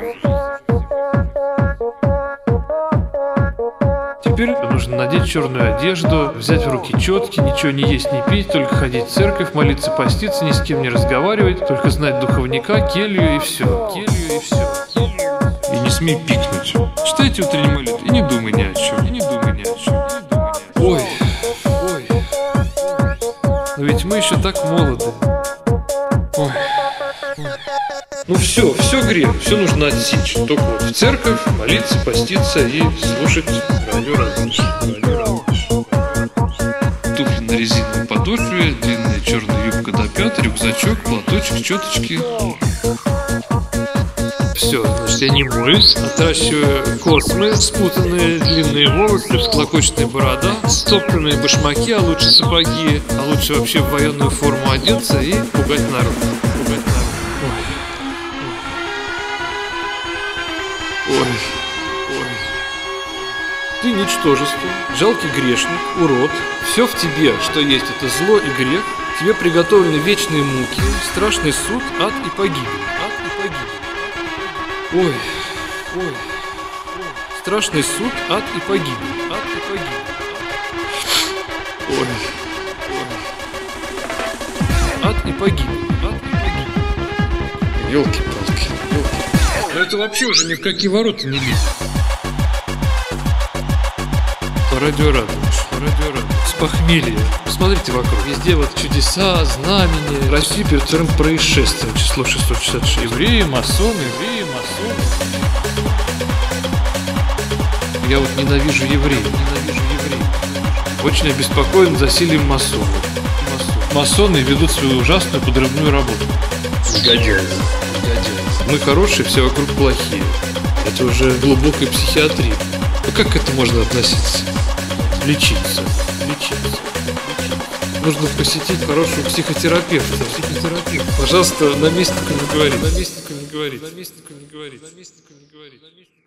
Теперь нужно надеть черную одежду, взять в руки четки, ничего не есть, не пить, только ходить в церковь, молиться, поститься, ни с кем не разговаривать, только знать духовника, келью и все. Келью и все. И не смей пикнуть. Читайте утренний молитву и не думай ни о чем. И не думай ни о чем. Ой. Но ведь мы еще так молоды. Ой. Ну все грех, все нужно отсечь. Только вот в церковь, молиться, поститься и слушать радио Радонеж. Туфли на резиновой подошве, длинная черная юбка до пят, рюкзачок, платочек, четочки. Все, значит, я не моюсь, отращиваю космы, спутанные длинные волосы, всклокоченная борода, стопленные башмаки, а лучше сапоги, а лучше вообще в военную форму одеться и пугать народ. Ой. Ты ничтожество, жалкий грешник, урод. Все в тебе, что есть, это зло и грех. Тебе приготовлены вечные муки, страшный суд, ад и погибель. Ой. Страшный суд, ад и погибель. Ой. Ад и погибель. Ёлки-палки. Но это вообще уже ни в какие ворота не лезет. По радио Радонеж. С похмелья. Посмотрите вокруг. Везде вот чудеса, знамения. Россия перед вторым происшествием. Число 666. Евреи, масоны. Я вот ненавижу евреев. Очень обеспокоен засилием масонов. Масоны ведут свою ужасную подрывную работу. Негодяи. Мы хорошие, все вокруг плохие. Это уже глубокая психиатрия. Ну как к этому можно относиться? Лечиться. Нужно посетить хорошего психотерапевта. Пожалуйста, наместнику не говорить.